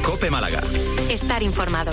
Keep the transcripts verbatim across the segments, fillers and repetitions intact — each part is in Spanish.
COPE Málaga. Estar informado.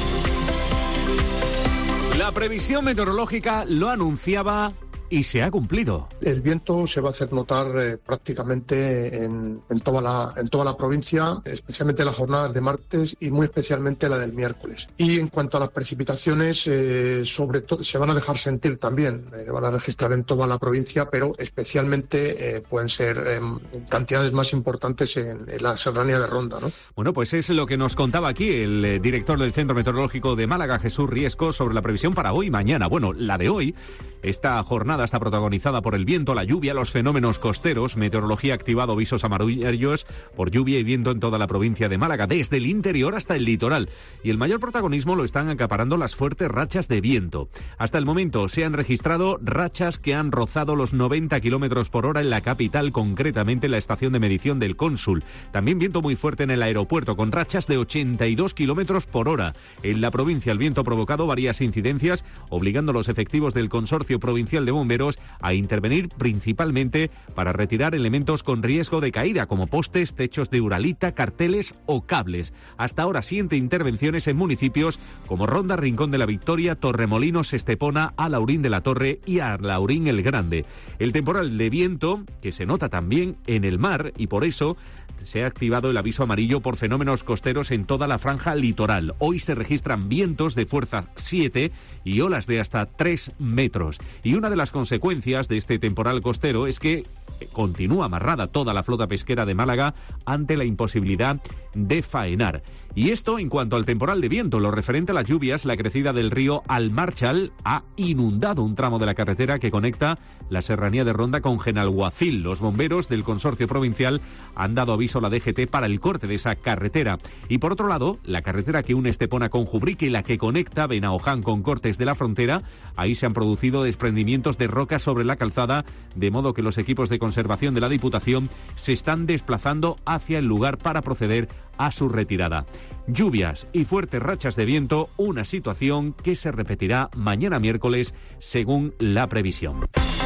La previsión meteorológica lo anunciaba y se ha cumplido. El viento se va a hacer notar eh, prácticamente en, en, toda la, en toda la provincia, especialmente las jornadas de martes y muy especialmente la del miércoles. Y en cuanto a las precipitaciones, eh, sobre todo se van a dejar sentir también, eh, van a registrar en toda la provincia, pero especialmente eh, pueden ser eh, cantidades más importantes en, en la serranía de Ronda, ¿no? Bueno, pues es lo que nos contaba aquí el eh, director del Centro Meteorológico de Málaga, Jesús Riesco, sobre la previsión para hoy y mañana. Bueno, la de hoy, esta jornada está protagonizada por el viento, la lluvia, los fenómenos costeros. Meteorología ha activado avisos amarillos por lluvia y viento en toda la provincia de Málaga, desde el interior hasta el litoral. Y el mayor protagonismo lo están acaparando las fuertes rachas de viento. Hasta el momento se han registrado rachas que han rozado los noventa kilómetros por hora en la capital, concretamente en la estación de medición del Cónsul. También viento muy fuerte en el aeropuerto, con rachas de ochenta y dos kilómetros por hora. En la provincia el viento ha provocado varias incidencias, obligando a los efectivos del Consorcio Provincial de Bomberos a intervenir principalmente para retirar elementos con riesgo de caída, como postes, techos de uralita, carteles o cables. Hasta ahora siete intervenciones en municipios como Ronda, Rincón de la Victoria, Torremolinos, Estepona, Alaurín de la Torre y Alaurín el Grande. El temporal de viento, que se nota también en el mar, y por eso se ha activado el aviso amarillo por fenómenos costeros en toda la franja litoral. Hoy se registran vientos de fuerza siete y olas de hasta tres metros. Y una de las consecuencias de este temporal costero es que continúa amarrada toda la flota pesquera de Málaga ante la imposibilidad de faenar. Y esto en cuanto al temporal de viento. Lo referente a las lluvias, la crecida del río Almarchal ha inundado un tramo de la carretera que conecta la serranía de Ronda con Genalguacil. Los bomberos del Consorcio Provincial han dado aviso a la D G T para el corte de esa carretera. Y por otro lado, la carretera que une Estepona con Jubrique y la que conecta Benaoján con Cortes de la Frontera, ahí se han producido desprendimientos de rocas sobre la calzada, de modo que los equipos de conservación de la Diputación se están desplazando hacia el lugar para proceder a su retirada. Lluvias y fuertes rachas de viento, una situación que se repetirá mañana miércoles según la previsión.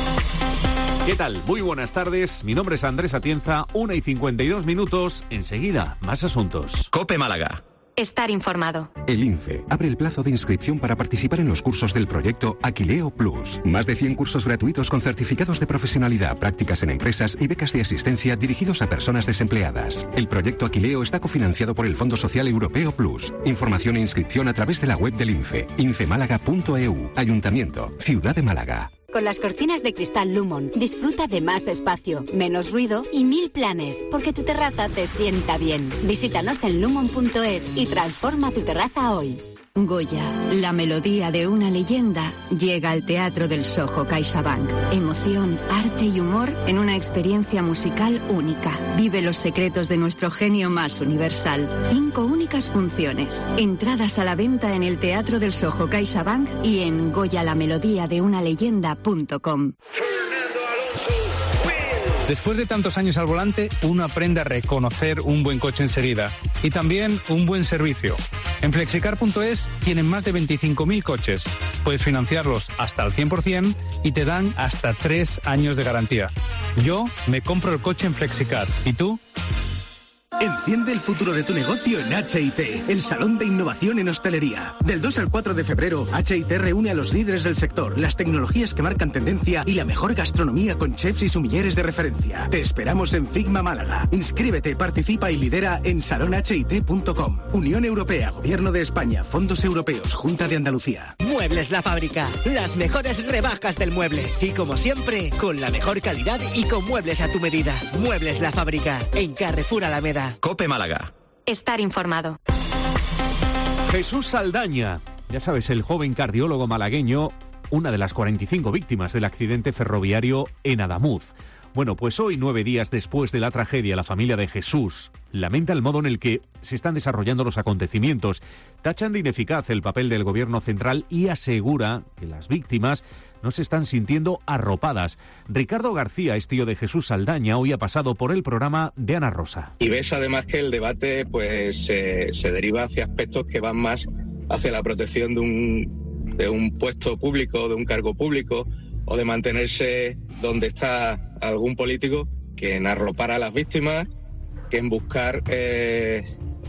¿Qué tal? Muy buenas tardes. Mi nombre es Andrés Atienza, una y cincuenta y dos minutos. Enseguida, más asuntos. COPE Málaga. Estar informado. El INFE abre el plazo de inscripción para participar en los cursos del proyecto Aquileo Plus. Más de cien cursos gratuitos con certificados de profesionalidad, prácticas en empresas y becas de asistencia dirigidos a personas desempleadas. El proyecto Aquileo está cofinanciado por el Fondo Social Europeo Plus. Información e inscripción a través de la web del INFE, infemálaga punto e u. Ayuntamiento, Ciudad de Málaga. Con las cortinas de cristal Lumon, disfruta de más espacio, menos ruido y mil planes, porque tu terraza te sienta bien. Visítanos en lumon punto es y transforma tu terraza hoy. Goya, la melodía de una leyenda, llega al Teatro del Soho CaixaBank. Emoción, arte y humor en una experiencia musical única. Vive los secretos de nuestro genio más universal. Cinco únicas funciones. Entradas a la venta en el Teatro del Soho CaixaBank y en goya la melodía de una leyenda punto com. Después de tantos años al volante, uno aprende a reconocer un buen coche enseguida y también un buen servicio. En flexicar punto es tienen más de veinticinco mil coches. Puedes financiarlos hasta al cien por ciento y te dan hasta tres años de garantía. Yo me compro el coche en Flexicar. ¿Y tú? Enciende el futuro de tu negocio en H I T, el Salón de Innovación en Hostelería. Del dos al cuatro de febrero, H I T reúne a los líderes del sector, las tecnologías que marcan tendencia y la mejor gastronomía con chefs y sumilleres de referencia. Te esperamos en Figma Málaga. Inscríbete, participa y lidera en salon h i t punto com. Unión Europea, Gobierno de España, Fondos Europeos, Junta de Andalucía. Muebles La Fábrica, las mejores rebajas del mueble. Y como siempre, con la mejor calidad y con muebles a tu medida. Muebles La Fábrica, en Carrefour Alameda. COPE Málaga. Estar informado. Jesús Saldaña, ya sabes, el joven cardiólogo malagueño, una de las cuarenta y cinco víctimas del accidente ferroviario en Adamuz. Bueno, pues hoy, nueve días después de la tragedia, la familia de Jesús lamenta el modo en el que se están desarrollando los acontecimientos. Tachan de ineficaz el papel del gobierno central y asegura que las víctimas no se están sintiendo arropadas. Ricardo García es tío de Jesús Saldaña, hoy ha pasado por el programa de Ana Rosa. Y ves además que el debate pues se, se deriva hacia aspectos que van más hacia la protección de un, de un puesto público, de un cargo público, o de mantenerse donde está algún político, que en arropar a las víctimas, que en buscar eh,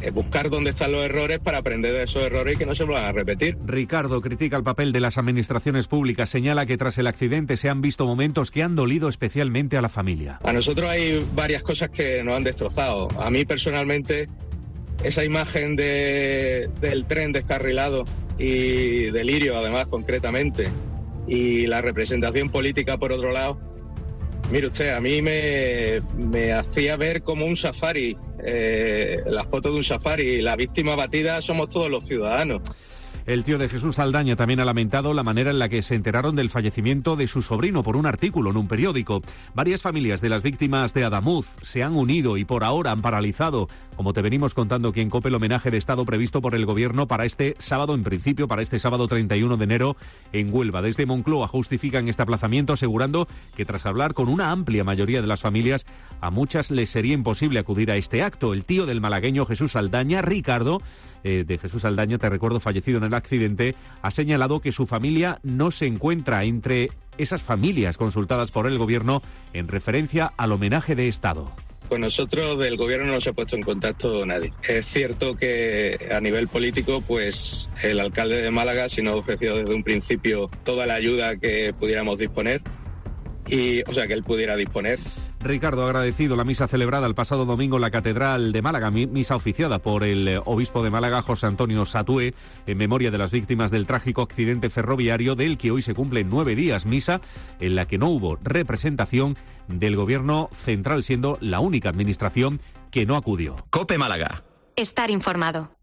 buscar dónde están los errores para aprender de esos errores y que no se vuelvan a repetir. Ricardo critica el papel de las administraciones públicas, señala que tras el accidente se han visto momentos que han dolido especialmente a la familia. A nosotros hay varias cosas que nos han destrozado. A mí personalmente, esa imagen de, del tren descarrilado y de Lirio, además, concretamente, y la representación política por otro lado, mire usted, a mí me, me hacía ver como un safari, eh, la foto de un safari. La víctima abatida somos todos los ciudadanos. El tío de Jesús Saldaña también ha lamentado la manera en la que se enteraron del fallecimiento de su sobrino por un artículo en un periódico. Varias familias de las víctimas de Adamuz se han unido y por ahora han paralizado, como te venimos contando aquí en COPE, el homenaje de Estado previsto por el Gobierno para este sábado, en principio para este sábado treinta y uno de enero en Huelva. Desde Moncloa justifican este aplazamiento asegurando que tras hablar con una amplia mayoría de las familias, a muchas les sería imposible acudir a este acto. El tío del malagueño Jesús Saldaña, Ricardo, Eh, de Jesús Saldaña, te recuerdo, fallecido en el accidente, ha señalado que su familia no se encuentra entre esas familias consultadas por el Gobierno en referencia al homenaje de Estado. Con nosotros del Gobierno no se ha puesto en contacto nadie. Es cierto que a nivel político, pues el alcalde de Málaga sí nos ha ofrecido desde un principio toda la ayuda que pudiéramos disponer, y, o sea, que él pudiera disponer. Ricardo ha agradecido la misa celebrada el pasado domingo en la Catedral de Málaga, misa oficiada por el obispo de Málaga, José Antonio Satué, en memoria de las víctimas del trágico accidente ferroviario del que hoy se cumplen nueve días. Misa en la que no hubo representación del Gobierno central, siendo la única administración que no acudió. COPE Málaga. Estar informado.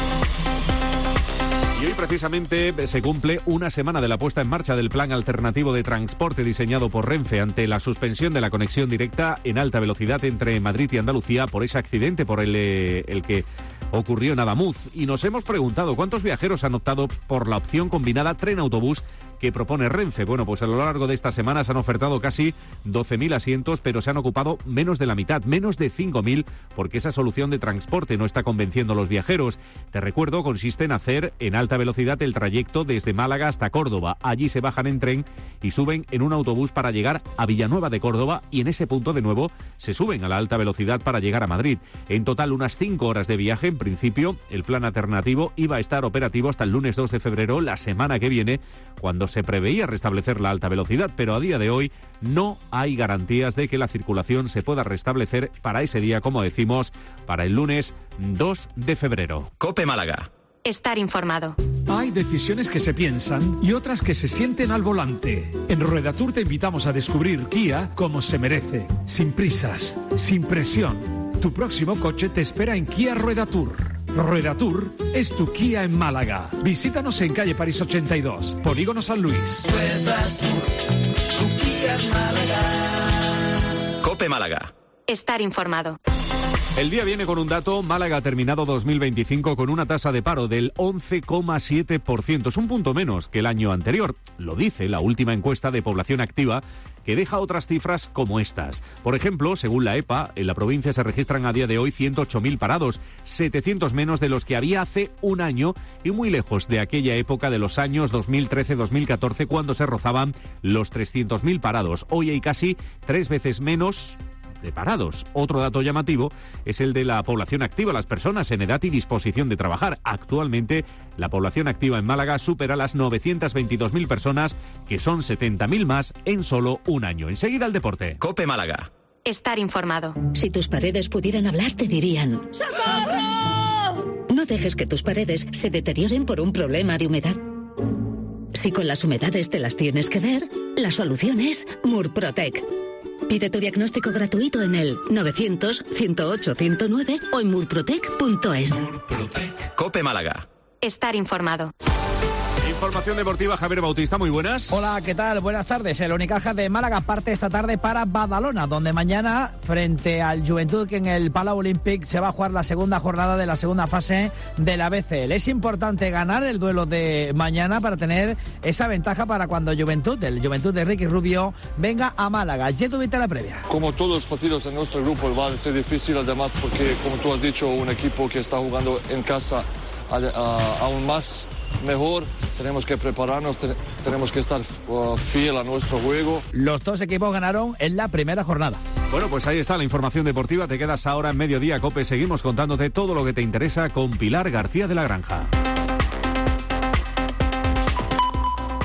Y hoy precisamente se cumple una semana de la puesta en marcha del plan alternativo de transporte diseñado por Renfe ante la suspensión de la conexión directa en alta velocidad entre Madrid y Andalucía por ese accidente por el, el que ocurrió en Adamuz. Y nos hemos preguntado cuántos viajeros han optado por la opción combinada tren-autobús que propone Renfe. Bueno, pues a lo largo de esta semana se han ofertado casi doce mil asientos, pero se han ocupado menos de la mitad, menos de cinco mil, porque esa solución de transporte no está convenciendo a los viajeros. Te recuerdo, consiste en hacer en alta velocidad el trayecto desde Málaga hasta Córdoba. Allí se bajan en tren y suben en un autobús para llegar a Villanueva de Córdoba, y en ese punto de nuevo se suben a la alta velocidad para llegar a Madrid. En total unas cinco horas de viaje. En principio el plan alternativo iba a estar operativo hasta el lunes dos de febrero, la semana que viene, cuando se preveía restablecer la alta velocidad, pero a día de hoy no hay garantías de que la circulación se pueda restablecer para ese día, como decimos, para el lunes dos de febrero. COPE Málaga. Estar informado. Hay decisiones que se piensan y otras que se sienten al volante. En Rueda Tour te invitamos a descubrir Kia como se merece, sin prisas, sin presión. Tu próximo coche te espera en Kia Rueda Tour. Rueda Tour es tu Kia en Málaga. Visítanos en calle París ochenta y dos, Polígono San Luis. Rueda Tour, tu Kia en Málaga. COPE Málaga. Estar informado. El día viene con un dato. Málaga ha terminado dos mil veinticinco con una tasa de paro del once coma siete por ciento. Es un punto menos que el año anterior. Lo dice la última encuesta de población activa, que deja otras cifras como estas. Por ejemplo, según la EPA, en la provincia se registran a día de hoy ciento ocho mil parados, setecientos menos de los que había hace un año y muy lejos de aquella época de los años dos mil trece dos mil catorce, cuando se rozaban los trescientos mil parados. Hoy hay casi tres veces menos de parados. Otro dato llamativo es el de la población activa, las personas en edad y disposición de trabajar. Actualmente, la población activa en Málaga supera las novecientas veintidós mil personas, que son setenta mil más en solo un año. Enseguida el deporte. COPE Málaga. Estar informado. Si tus paredes pudieran hablar, te dirían: ¡socorro! No dejes que tus paredes se deterioren por un problema de humedad. Si con las humedades te las tienes que ver, la solución es Murprotec. Pide tu diagnóstico gratuito en el novecientos, ciento ocho, ciento nueve o en murprotec punto es. COPE Málaga. Estar informado. Información deportiva, Javier Bautista, muy buenas. Hola, ¿qué tal? Buenas tardes. El Unicaja de Málaga parte esta tarde para Badalona, donde mañana, frente al Juventud, que en el Palau Olímpic se va a jugar la segunda jornada de la segunda fase de la B C L. Es importante ganar el duelo de mañana para tener esa ventaja para cuando Juventud, el Juventud de Ricky Rubio, venga a Málaga. Ya tuviste la previa. Como todos los partidos en nuestro grupo va a ser difícil, además porque, como tú has dicho, un equipo que está jugando en casa aún más mejor, tenemos que prepararnos, te, tenemos que estar uh, fiel a nuestro juego. Los dos equipos ganaron en la primera jornada. Bueno, pues ahí está la información deportiva. Te quedas ahora en Mediodía Cope. Seguimos contándote todo lo que te interesa con Pilar García de la Granja.